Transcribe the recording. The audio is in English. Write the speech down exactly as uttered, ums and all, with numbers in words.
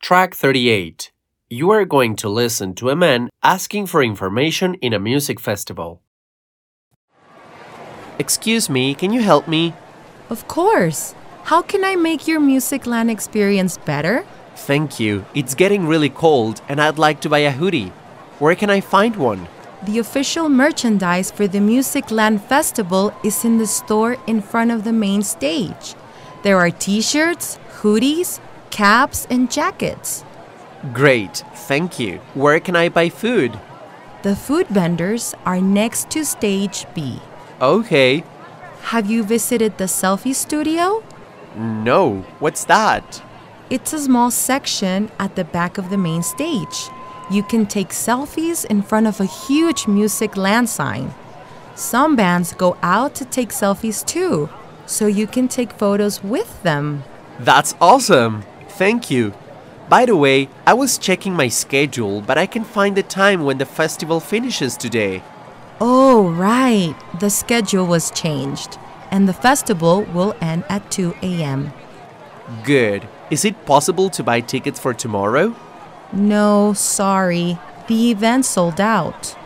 Track thirty-eight. You are going to listen to a man asking for information in a music festival. Excuse me, can you help me? Of course. How can I make your Musicland experience better? Thank you. It's getting really cold and I'd like to buy a hoodie. Where can I find one? The official merchandise for the Musicland Festival is in the store in front of the main stage. There are t-shirts, hoodies, caps, and jackets. Great, thank you. Where can I buy food? The food vendors are next to stage B. Okay. Have you visited the selfie studio? No, what's that? It's a small section at the back of the main stage. You can take selfies in front of a huge Musicland sign. Some bands go out to take selfies too, so you can take photos with them. That's awesome! Thank you. By the way, I was checking my schedule, but I can find the time when the festival finishes today. Oh, right. The schedule was changed, and the festival will end at two a.m. Good. Is it possible to buy tickets for tomorrow? No, sorry. The event sold out.